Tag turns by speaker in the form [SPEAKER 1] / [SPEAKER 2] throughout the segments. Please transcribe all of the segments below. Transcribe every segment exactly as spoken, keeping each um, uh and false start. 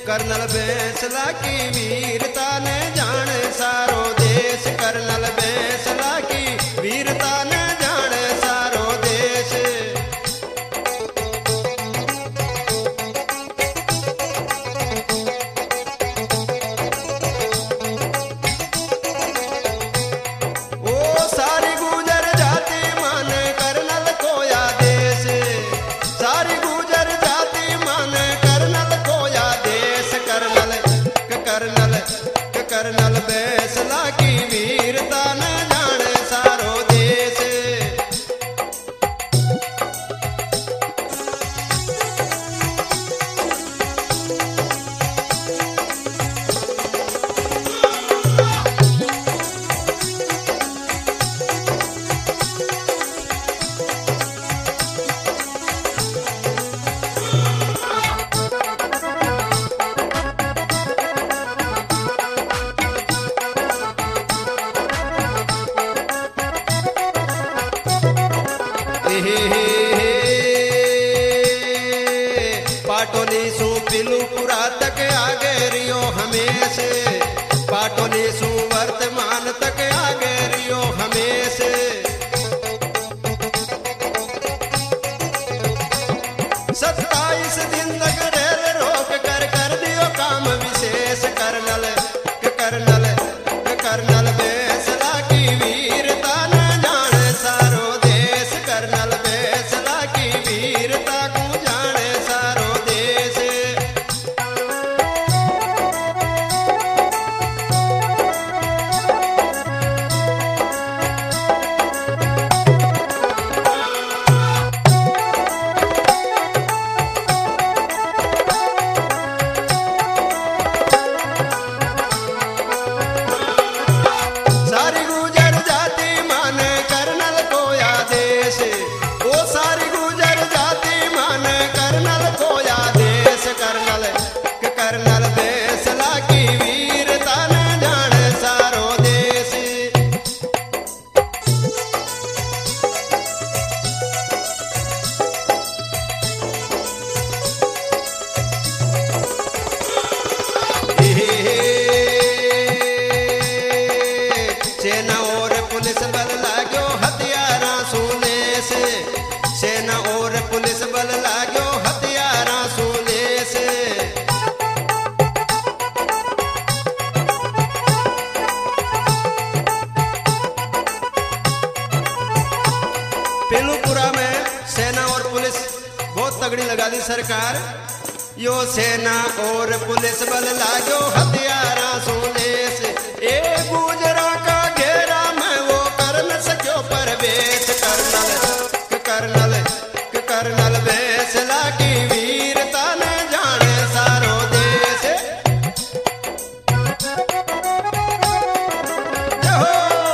[SPEAKER 1] Colonel Bainsla की वीरता ने जाने सारो देश। कर्नल बैंसला की वीरता ने जाने सारो देश। ओ सारी गुजर जाती माने कर्नल को या देश। सारी गुजर जाती माने कर्नल को या देश। कर्नल कर्नल कर्नल बैंसला की वीरता ने जाने सारो देश। पाटोली सु पिलुपुरा तक आगे रियो हमेशे। पाटोली सु वर्तमान तक आगे रियो हमेशे। सत्ताईस दिन तक रेल रोक कर कर दियो काम विशेष। कर्नल कर्नल कर्नल बैंसला की वीरता न जाने सारो देश। कर्नल बैंसला की वीरता को जाने सारो देश। सारी गुजर जाती माने कर्नल को या देश। ओ सारी गुजर जाती माने कर्नल को या देश। कर्नल कर्नल बैंसला की वीरता न जाने सारो देश। सेना और पुलिस बल लाग्यो हथियारा सोने से। सेना और पुलिस बल लाग्यो हथियारा सोने से। पिलुपुरा में सेना और पुलिस बहुत तगड़ी लगा दी सरकार। यो सेना और पुलिस बल लाग्यो हथियारा सोने से। ए गुजरा का घेरा में वो कर न सक्यो प्रवेश। कर्नल कर्नल कर्नल बैंसला की वीरता ने जाने सारो देश। जय हो।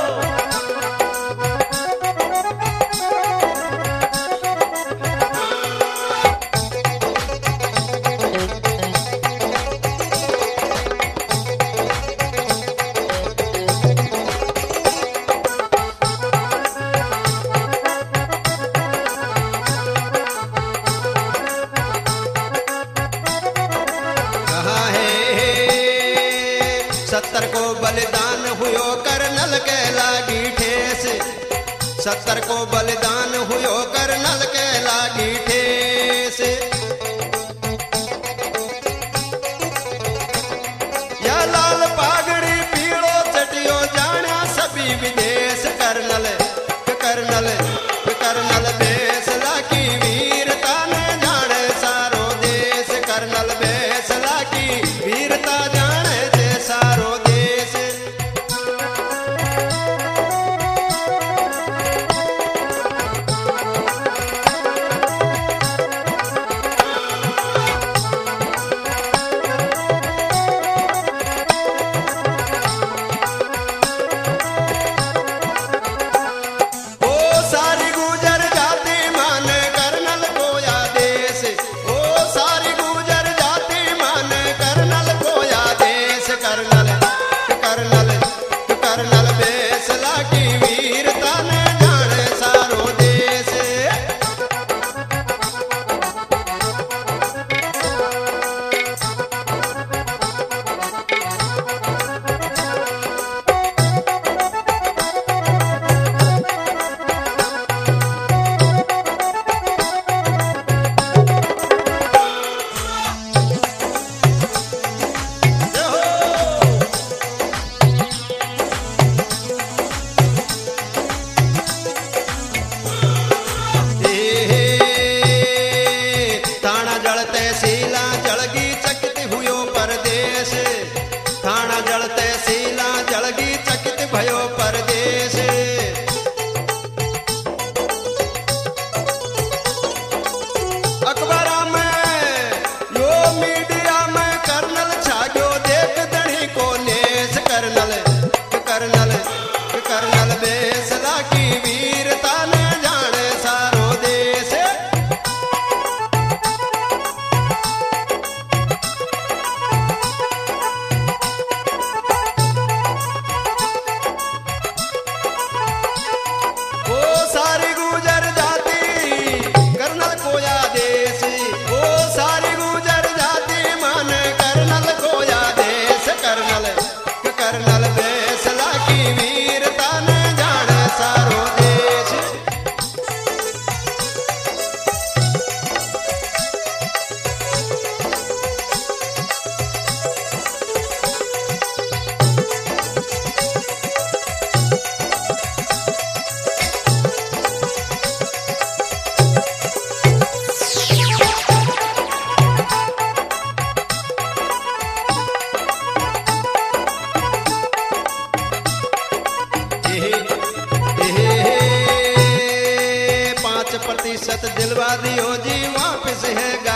[SPEAKER 1] सत्तर को बलिदान हुयो कर्नल के लागी ठेस। सत्तर को बलिदान हुयो कर्नल के लागी ठेस। या लाल पागड़ी पीड़ो चटियो जाना सभी विदेश। कर्नल कर्नल कर्नल बैंसला की वीरता ने जाने सारो देश। कर्नल बैंसला की वीरता जाने से सारो देश।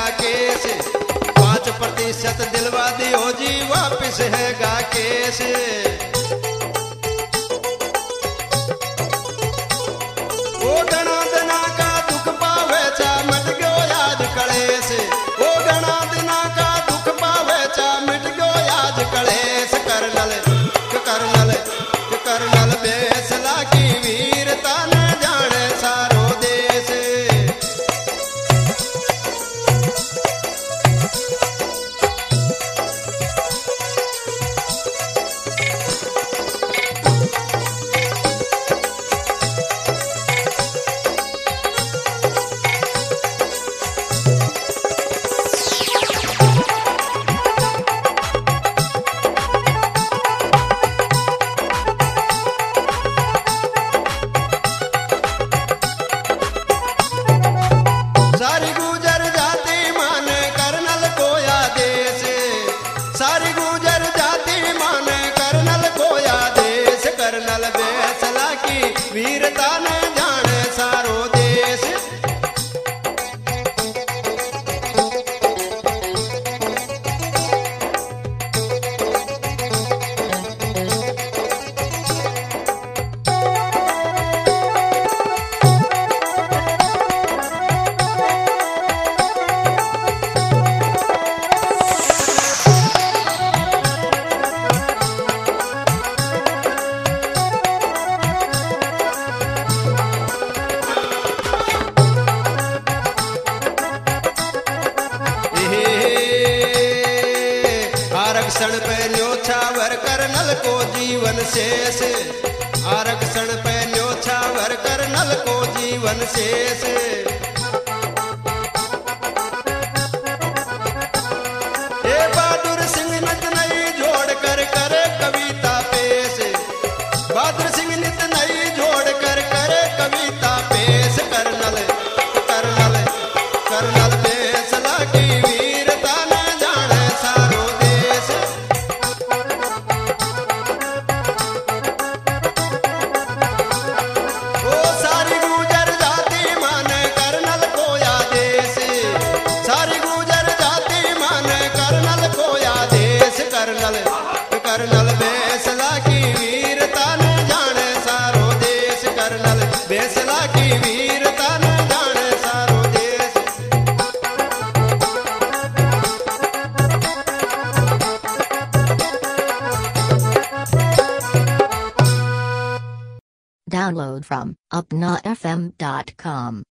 [SPEAKER 1] केस, पाँच प्रतिशत दिलवा दियो जी वापिस है गा केस। ओ घना दिना का दुख पावे चा मिट गयो याद कलेस, ओ घना दिना का दुख पावे चा मिट गयो याद कलेस। करनल करनल करनल बेसला की वीरता न जाने सारो देश। सारी गुजर जाती मान करनल को आदेश, सारी गुजर जाती मान करनल को आदेश। करनल बेसला की वीरता न जाने सारो देश। आरक्षण पे न्योछावर करनल को जीवन शेष, आरक्षण पे न्योछावर करनल को जीवन शेष। ए बहादुर सिंह नित नई जोड़ कर करे कविता पेश, बहादुर सिंह नित नई जोड़ कर करे कविता पेश। करनल करनल करनल बेसला की वीरता न जाने सारो देश। ओ सारी गुजर जाती मान करनल को आदेश, सारी गुजर जाती मान करनल को आदेश। करनल करनल बेसला की वीरता न जाने सारो देश। करनल बेसला की वीरता न जाने सारो देश।
[SPEAKER 2] Download from upna f m dot com.